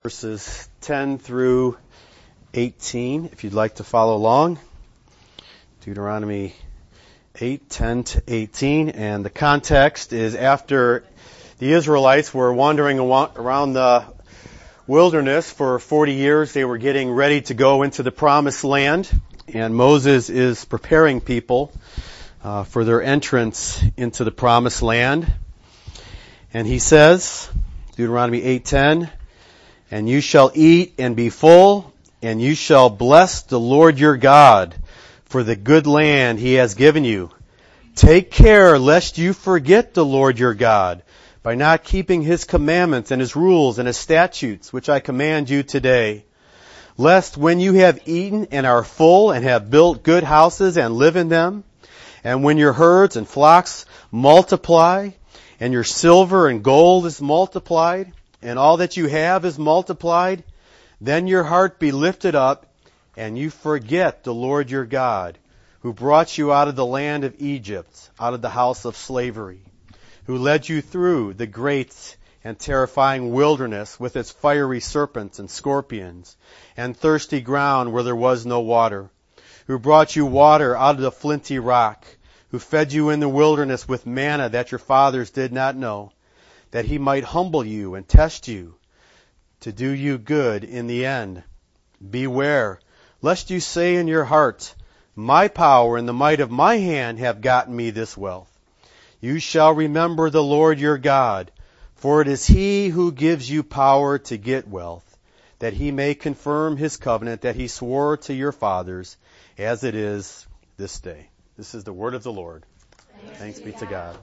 verses 10 through 18, if you'd like to follow along. Deuteronomy 8, 10 to 18. And the context is after the Israelites were wandering around the wilderness for 40 years, they were getting ready to go into the promised land. And Moses is preparing people for their entrance into the promised land. And he says, Deuteronomy 8:10, "And you shall eat and be full, and you shall bless the Lord your God for the good land he has given you. Take care lest you forget the Lord your God by not keeping his commandments and his rules and his statutes, which I command you today. Lest when you have eaten and are full and have built good houses and live in them, and when your herds and flocks multiply, and your silver and gold is multiplied, and all that you have is multiplied, then your heart be lifted up, and you forget the Lord your God, who brought you out of the land of Egypt, out of the house of slavery, who led you through the great and terrifying wilderness with its fiery serpents and scorpions, and thirsty ground where there was no water, who brought you water out of the flinty rock, who fed you in the wilderness with manna that your fathers did not know, that he might humble you and test you, to do you good in the end. Beware, lest you say in your heart, my power and the might of my hand have gotten me this wealth. You shall remember the Lord your God, for it is he who gives you power to get wealth, that he may confirm his covenant that he swore to your fathers, as it is this day." This is the word of the Lord. Thanks be to God.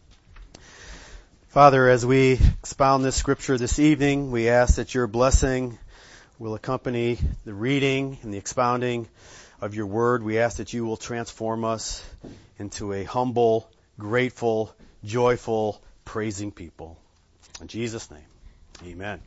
Father, as we expound this scripture this evening, we ask that your blessing will accompany the reading and the expounding of your word. We ask that you will transform us into a humble, grateful, joyful, praising people. In Jesus' name, amen.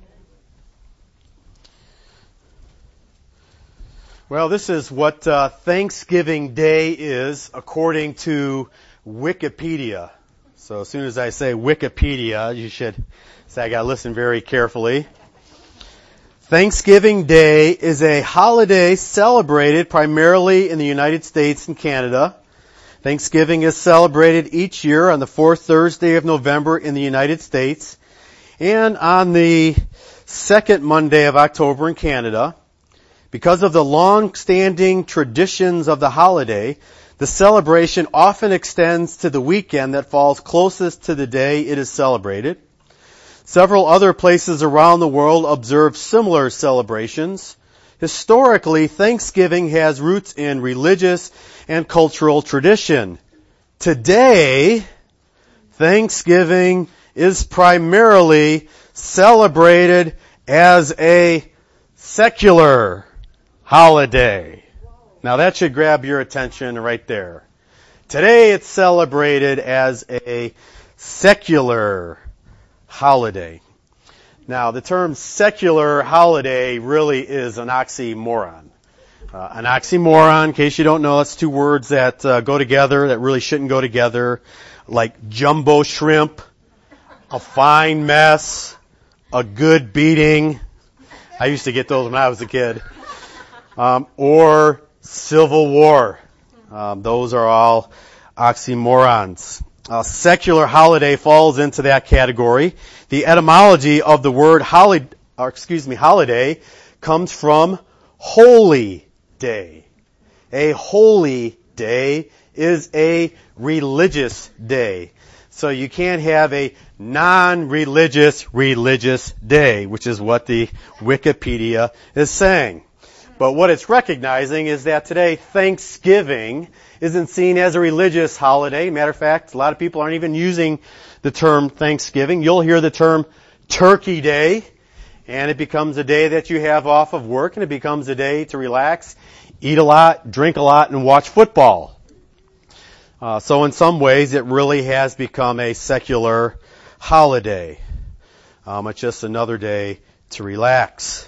Well, this is what Thanksgiving Day is according to Wikipedia. So as soon as I say Wikipedia, you should say I got to listen very carefully. Thanksgiving Day is a holiday celebrated primarily in the United States and Canada. Thanksgiving is celebrated each year on the fourth Thursday of November in the United States and on the second Monday of October in Canada. Because of the long-standing traditions of the holiday, the celebration often extends to the weekend that falls closest to the day it is celebrated. Several other places around the world observe similar celebrations. Historically, Thanksgiving has roots in religious and cultural tradition. Today, Thanksgiving is primarily celebrated as a secular holiday. Now that should grab your attention right there. Today it's celebrated as a secular holiday. Now the term secular holiday really is an oxymoron. An oxymoron, in case you don't know, that's two words that go together that really shouldn't go together, like jumbo shrimp, a fine mess, a good beating. I used to get those when I was a kid. Or Civil War. Those are all oxymorons. Secular holiday falls into that category. The etymology of the word holiday comes from holy day. A holy day is a religious day. So you can't have a non-religious religious day, which is what the Wikipedia is saying. But what it's recognizing is that today Thanksgiving isn't seen as a religious holiday. Matter of fact, a lot of people aren't even using the term Thanksgiving. You'll hear the term Turkey Day, and it becomes a day that you have off of work, and it becomes a day to relax, eat a lot, drink a lot, and watch football. So in some ways, it really has become a secular holiday. It's just another day to relax.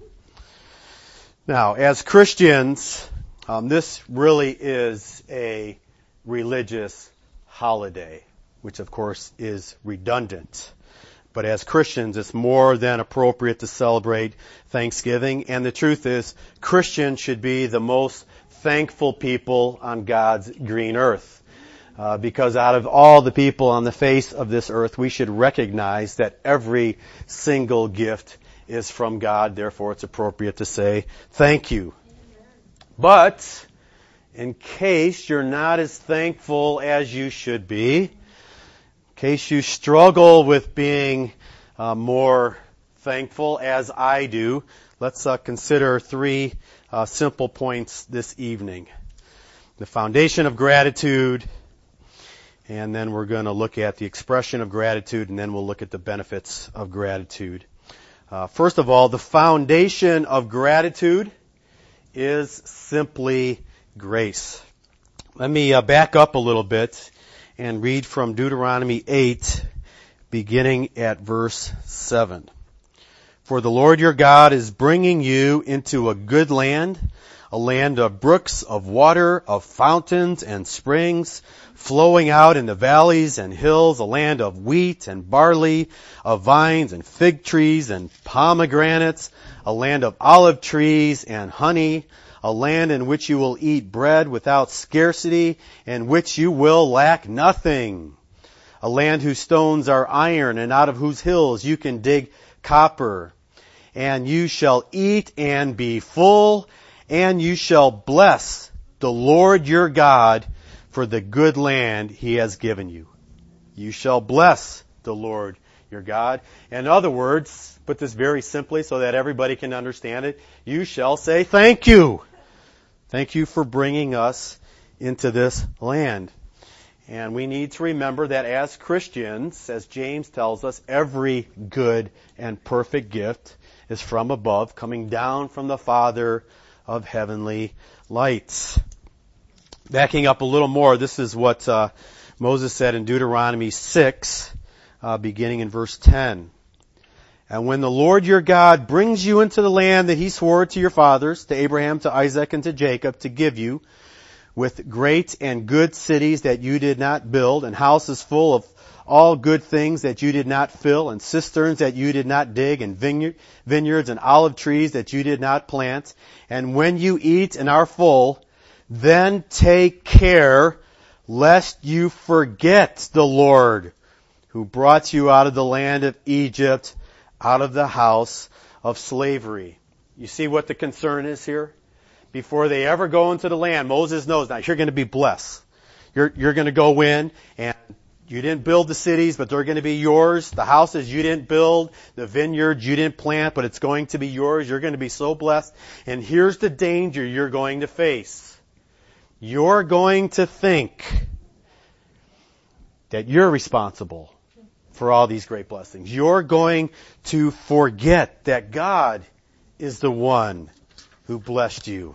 Now, as Christians, this really is a religious holiday, which of course is redundant. But as Christians, it's more than appropriate to celebrate Thanksgiving. And the truth is, Christians should be the most thankful people on God's green earth. Because out of all the people on the face of this earth, we should recognize that every single gift is from God. Therefore, it's appropriate to say thank you. But in case you're not as thankful as you should be, in case you struggle with being more thankful as I do, let's consider three simple points this evening. The foundation of gratitude, and then we're going to look at the expression of gratitude, and then we'll look at the benefits of gratitude. First of all, the foundation of gratitude is simply grace. Let me back up a little bit and read from Deuteronomy 8, beginning at verse 7. For the Lord your God is bringing you into a good land, a land of brooks of water, of fountains and springs, flowing out in the valleys and hills, a land of wheat and barley, of vines and fig trees and pomegranates, a land of olive trees and honey, a land in which you will eat bread without scarcity, and which you will lack nothing. A land whose stones are iron, and out of whose hills you can dig copper. And you shall eat and be full, and you shall bless the Lord your God for the good land He has given you. You shall bless the Lord your God. In other words, put this very simply so that everybody can understand it, you shall say thank you. Thank you for bringing us into this land. And we need to remember that as Christians, as James tells us, every good and perfect gift is from above, coming down from the Father of heavenly lights. Backing up a little more, this is what Moses said in Deuteronomy 6, beginning in verse 10. And when the Lord your God brings you into the land that He swore to your fathers, to Abraham, to Isaac, and to Jacob, to give you, with great and good cities that you did not build, and houses full of all good things that you did not fill, and cisterns that you did not dig, and vineyards and olive trees that you did not plant, and when you eat and are full, then take care lest you forget the Lord who brought you out of the land of Egypt, out of the house of slavery. You see what the concern is here? Before they ever go into the land, Moses knows now you're going to be blessed. You're going to go in, and you didn't build the cities, but they're going to be yours. The houses you didn't build, the vineyards you didn't plant, but it's going to be yours. You're going to be so blessed. And here's the danger you're going to face. You're going to think that you're responsible for all these great blessings. You're going to forget that God is the one who blessed you.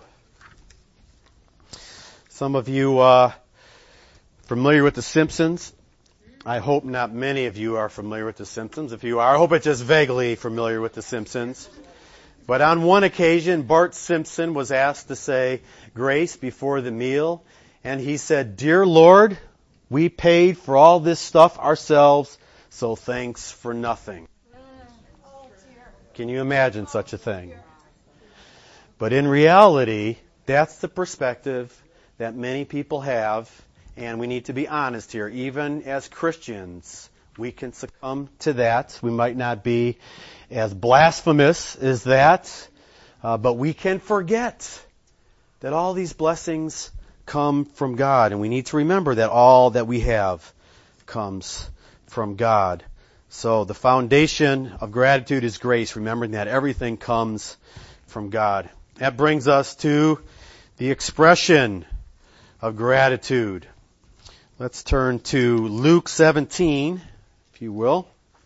Some of you familiar with The Simpsons? I hope not many of you are familiar with The Simpsons. If you are, I hope it's just vaguely familiar with The Simpsons. But on one occasion, Bart Simpson was asked to say grace before the meal, and he said, "Dear Lord, we paid for all this stuff ourselves, so thanks for nothing." Can you imagine such a thing? But in reality, that's the perspective that many people have, and we need to be honest here. Even as Christians, we can succumb to that. We might not be as blasphemous as that, but we can forget that all these blessings come from God, and we need to remember that all that we have comes from God. So the foundation of gratitude is grace, remembering that everything comes from God. That brings us to the expression of gratitude. Let's turn to Luke 17, if you will.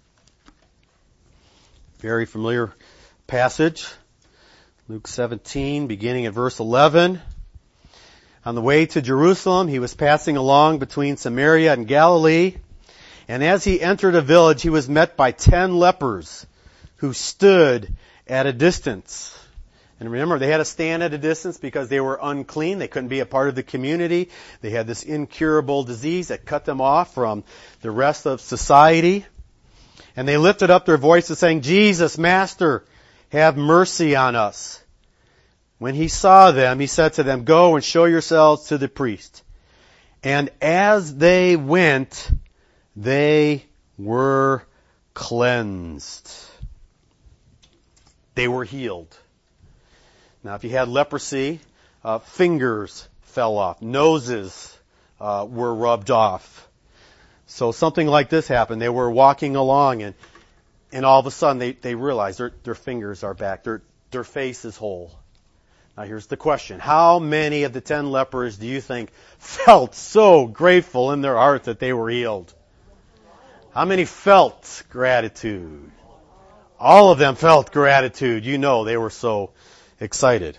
Very familiar passage. Luke 17, beginning at verse 11. On the way to Jerusalem, he was passing along between Samaria and Galilee. And as he entered a village, he was met by 10 lepers who stood at a distance. And remember, they had to stand at a distance because they were unclean. They couldn't be a part of the community. They had this incurable disease that cut them off from the rest of society. And they lifted up their voices saying, Jesus, Master, have mercy on us. When he saw them, he said to them, Go and show yourselves to the priest. And as they went, they were cleansed. They were healed. Now, if you had leprosy, fingers fell off, noses were rubbed off. So something like this happened. They were walking along, and all of a sudden they realized their fingers are back, their face is whole. Now here's the question. How many of the 10 lepers do you think felt so grateful in their heart that they were healed? How many felt gratitude? All of them felt gratitude. You know, they were so excited.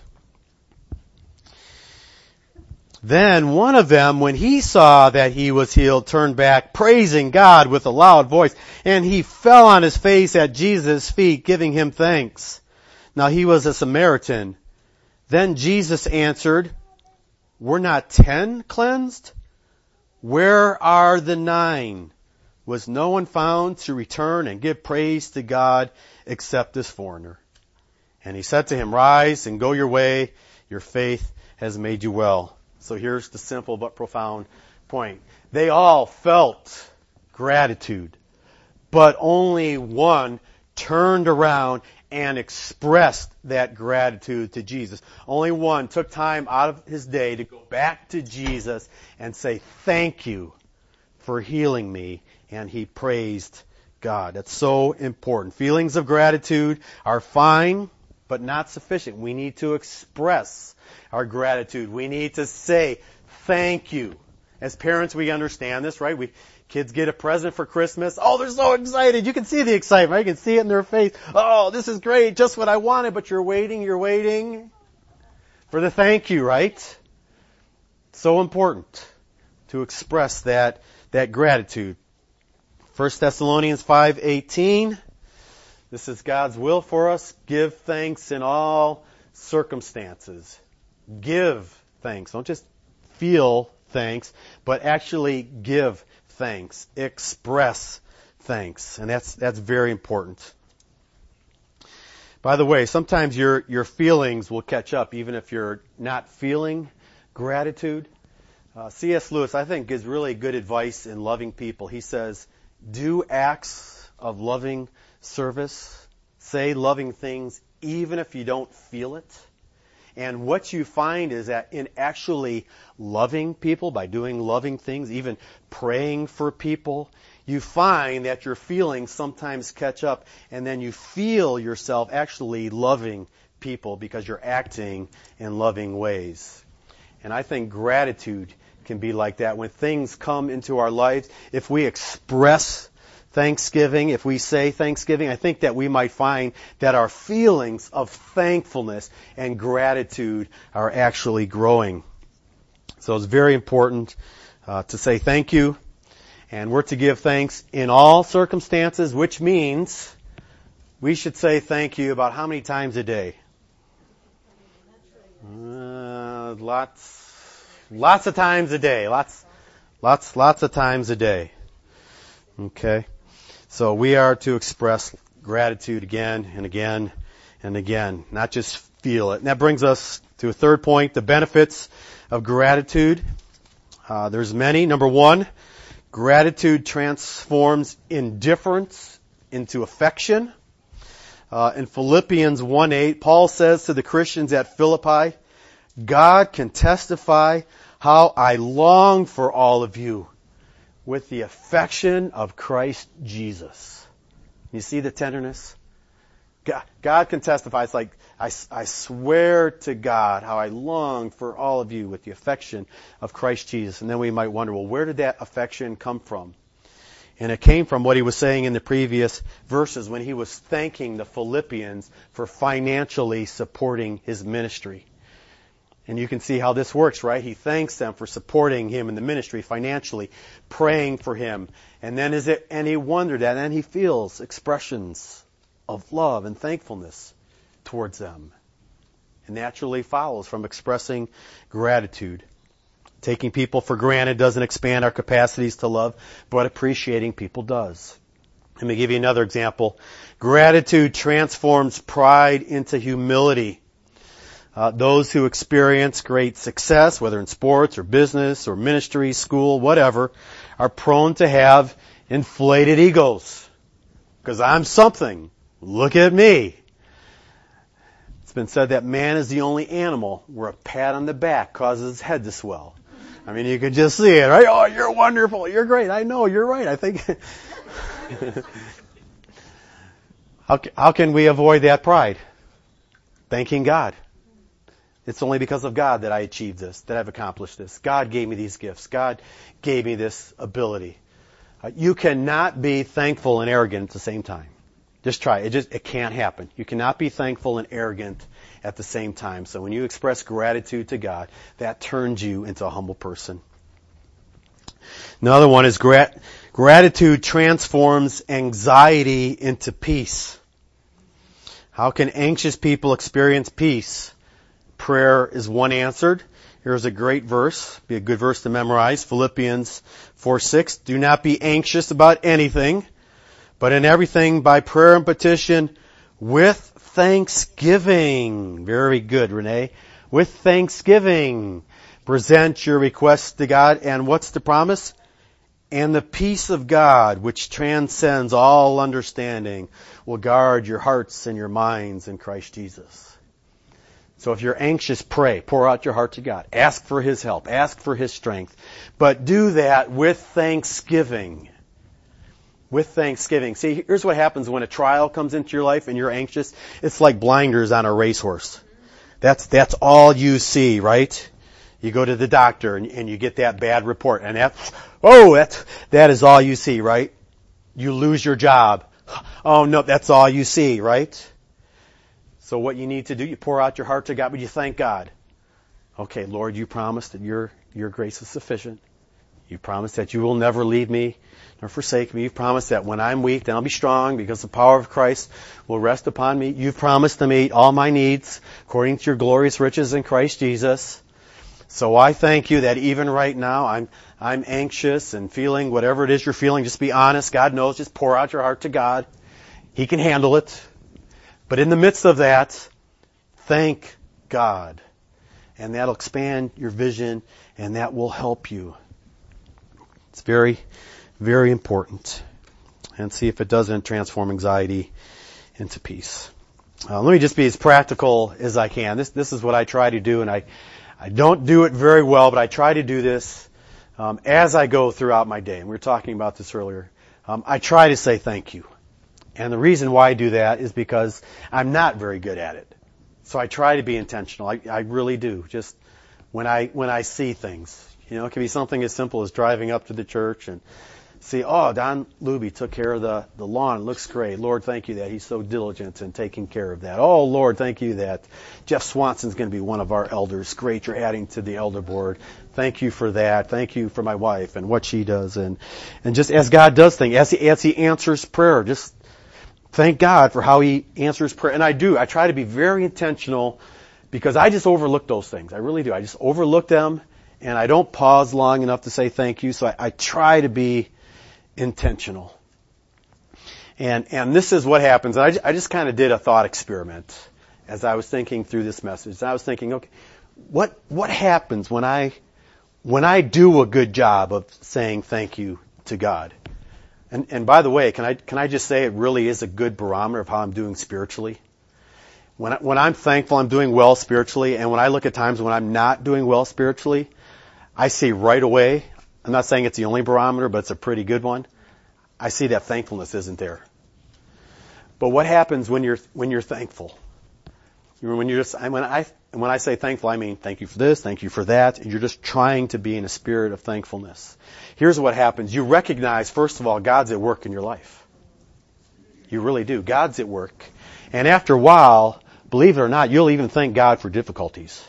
Then one of them, when he saw that he was healed, turned back, praising God with a loud voice, and he fell on his face at Jesus' feet, giving him thanks. Now he was a Samaritan. Then Jesus answered, Were not 10 cleansed? Where are the 9? Was no one found to return and give praise to God except this foreigner? And he said to him, Rise and go your way. Your faith has made you well. So here's the simple but profound point. They all felt gratitude, but only one turned around and expressed that gratitude to Jesus. Only one took time out of his day to go back to Jesus and say, Thank you for healing me. And he praised God. That's so important. Feelings of gratitude are fine, but not sufficient. We need to express our gratitude. We need to say, thank you. As parents, we understand this, right? Kids get a present for Christmas. Oh, they're so excited. You can see the excitement. You can see it in their face. Oh, this is great. Just what I wanted. But you're waiting for the thank you, right? So important to express that gratitude. 1 Thessalonians 5:18. This is God's will for us. Give thanks in all circumstances. Give thanks. Don't just feel thanks, but actually give thanks. Express thanks. And that's very important. By the way, sometimes your feelings will catch up even if you're not feeling gratitude. C.S. Lewis, I think, gives really good advice in loving people. He says, do acts of loving service. Say loving things even if you don't feel it. And what you find is that in actually loving people, by doing loving things, even praying for people, you find that your feelings sometimes catch up, and then you feel yourself actually loving people because you're acting in loving ways. And I think gratitude can be like that. When things come into our lives, if we express Thanksgiving, if we say Thanksgiving, I think that we might find that our feelings of thankfulness and gratitude are actually growing. So it's very important to say thank you, and we're to give thanks in all circumstances, which means we should say thank you about how many times a day? Lots of times a day. Lots of times a day. Okay. So we are to express gratitude again and again and again, not just feel it. And that brings us to a third point, the benefits of gratitude. There's many. Number one, gratitude transforms indifference into affection. In Philippians 1:8, Paul says to the Christians at Philippi, God can testify how I long for all of you with the affection of Christ Jesus. You see the tenderness? God can testify. It's like, I swear to God how I long for all of you with the affection of Christ Jesus. And then we might wonder, well, where did that affection come from? And it came from what he was saying in the previous verses when he was thanking the Philippians for financially supporting his ministry. And you can see how this works, right? He thanks them for supporting him in the ministry financially, praying for him. And then and he wondered that, and then he feels expressions of love and thankfulness towards them. It naturally follows from expressing gratitude. Taking people for granted doesn't expand our capacities to love, but appreciating people does. Let me give you another example. Gratitude transforms pride into humility. Those who experience great success, whether in sports or business or ministry, school, whatever, are prone to have inflated egos. Because I'm something. Look at me. It's been said that man is the only animal where a pat on the back causes his head to swell. I mean, you can just see it, right? Oh, you're wonderful. You're great. I know. You're right. I think. How can we avoid that pride? Thanking God. It's only because of God that I achieved this, that I've accomplished this. God gave me these gifts. God gave me this ability. You cannot be thankful and arrogant at the same time. Just try it. It can't happen. You cannot be thankful and arrogant at the same time. So when you express gratitude to God, that turns you into a humble person. Another one is gratitude transforms anxiety into peace. How can anxious people experience peace? Prayer is one answered. Here's a great verse, be a good verse to memorize. Philippians 4:6. Do not be anxious about anything, but in everything by prayer and petition with thanksgiving. Very good, Renee. With thanksgiving. Present your requests to God. And what's the promise? And the peace of God, which transcends all understanding, will guard your hearts and your minds in Christ Jesus. So if you're anxious, pray. Pour out your heart to God. Ask for His help. Ask for His strength. But do that with thanksgiving. With thanksgiving. See, here's what happens when a trial comes into your life and you're anxious. It's like blinders on a racehorse. That's all you see, right? You go to the doctor and you get that bad report. And that is all you see, right? You lose your job. Oh no, that's all you see, right? So what you need to do, you pour out your heart to God, but you thank God. Okay, Lord, you promised that your grace is sufficient. You promised that you will never leave me nor forsake me. You've promised that when I'm weak, then I'll be strong because the power of Christ will rest upon me. You've promised to meet all my needs according to your glorious riches in Christ Jesus. So I thank you that even right now I'm anxious and feeling whatever it is you're feeling. Just be honest. God knows. Just pour out your heart to God. He can handle it. But in the midst of that, thank God. And that'll expand your vision and that will help you. It's very, very important. And see if it doesn't transform anxiety into peace. Let me just be as practical as I can. This is what I try to do, and I don't do it very well, but I try to do this as I go throughout my day. And we were talking about this earlier. I try to say thank you. And the reason why I do that is because I'm not very good at it. So I try to be intentional. I really do. Just when I see things. It can be something as simple as driving up to the church and see, oh, Don Luby took care of the lawn. It looks great. Lord, thank you that he's so diligent in taking care of that. Oh, Lord, thank you that Jeff Swanson's going to be one of our elders. Great, you're adding to the elder board. Thank you for that. Thank you for my wife and what she does. And just as God does things, as he answers prayer, just thank God for how He answers prayer. And I try to be very intentional because I just overlook those things. I really do. I just overlook them and I don't pause long enough to say thank you. So I try to be intentional. And this is what happens. I just kind of did a thought experiment as I was thinking through this message. And I was thinking, okay, what happens when I do a good job of saying thank you to God? And by the way, can I just say it really is a good barometer of how I'm doing spiritually? When I'm thankful, I'm doing well spiritually, and when I look at times when I'm not doing well spiritually, I see right away. I'm not saying it's the only barometer, but it's a pretty good one. I see that thankfulness isn't there. But what happens when you're thankful? When I say thankful, I mean thank you for this, thank you for that, and you're just trying to be in a spirit of thankfulness. Here's what happens. You recognize, first of all, God's at work in your life. You really do. God's at work. And after a while, believe it or not, you'll even thank God for difficulties.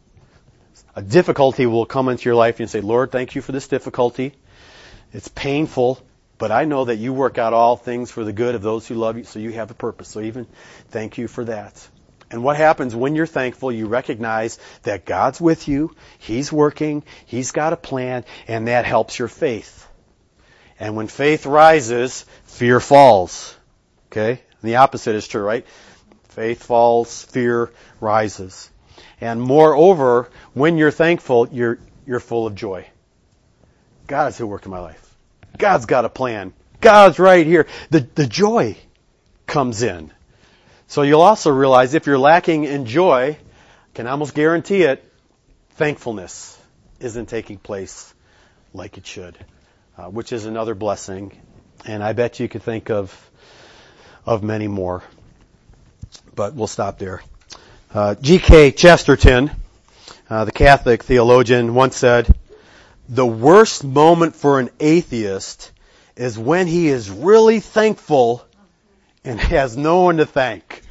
A difficulty will come into your life and you say, Lord, thank you for this difficulty. It's painful, but I know that you work out all things for the good of those who love you, so you have a purpose. So even thank you for that. And what happens when you're thankful, you recognize that God's with you, He's working, He's got a plan, and that helps your faith. And when faith rises, fear falls. Okay? And the opposite is true, right? Faith falls, fear rises. And moreover, when you're thankful, you're full of joy. God's who worked in my life. God's got a plan. God's right here. The joy comes in. So you'll also realize if you're lacking in joy, I can almost guarantee it, thankfulness isn't taking place like it should, which is another blessing. And I bet you could think of many more. But we'll stop there. G.K. Chesterton, the Catholic theologian, once said, "The worst moment for an atheist is when he is really thankful and has no one to thank."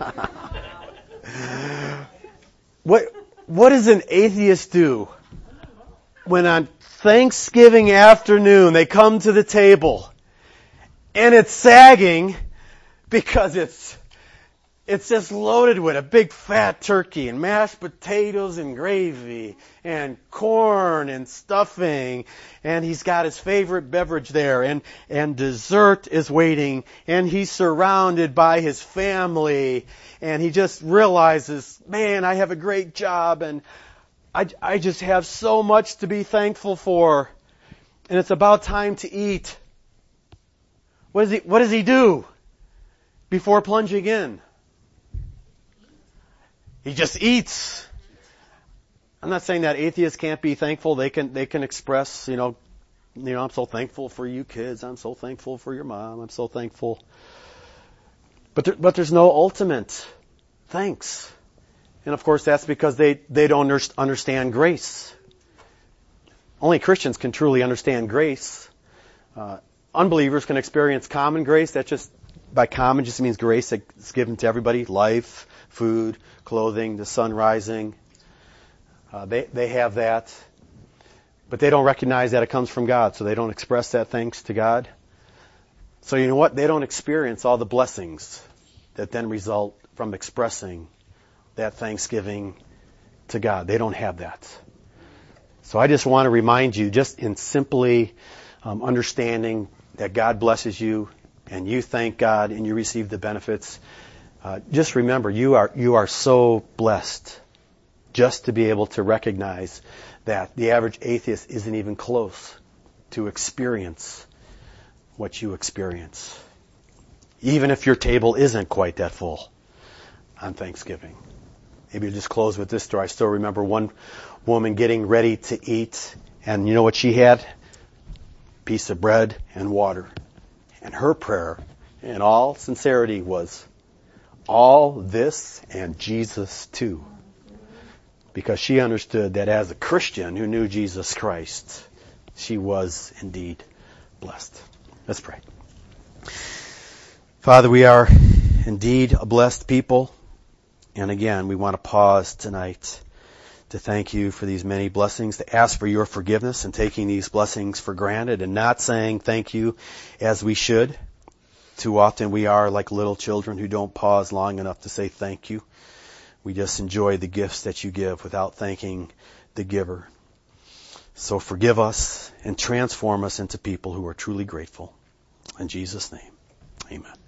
What does an atheist do when on Thanksgiving afternoon they come to the table and it's sagging because it's just loaded with a big fat turkey and mashed potatoes and gravy and corn and stuffing, and he's got his favorite beverage there, and dessert is waiting, and he's surrounded by his family, and he just realizes, man, I have a great job, and I just have so much to be thankful for, and it's about time to eat. What does he do before plunging in? He just eats. I'm not saying that atheists can't be thankful. They can express, I'm so thankful for you kids. I'm so thankful for your mom. I'm so thankful. But there's no ultimate thanks. And of course that's because they don't understand grace. Only Christians can truly understand grace. Unbelievers can experience common grace. That just, by common, just means grace that's given to everybody. Life, food, clothing, the sun rising. They have that. But they don't recognize that it comes from God, so they don't express that thanks to God. So you know what? They don't experience all the blessings that then result from expressing that thanksgiving to God. They don't have that. So I just want to remind you, just in simply understanding that God blesses you and you thank God and you receive the benefits, just remember you are so blessed just to be able to recognize that the average atheist isn't even close to experience what you experience. Even if your table isn't quite that full on Thanksgiving. Maybe you'll just close with this story. I still remember one woman getting ready to eat, and you know what she had? Piece of bread and water. And her prayer, in all sincerity, was, all this and Jesus too. Because she understood that as a Christian who knew Jesus Christ, she was indeed blessed. Let's pray. Father, we are indeed a blessed people. And again, we want to pause tonight to thank you for these many blessings, to ask for your forgiveness and taking these blessings for granted and not saying thank you as we should. Too often we are like little children who don't pause long enough to say thank you. We just enjoy the gifts that you give without thanking the giver. So forgive us and transform us into people who are truly grateful. In Jesus' name, amen.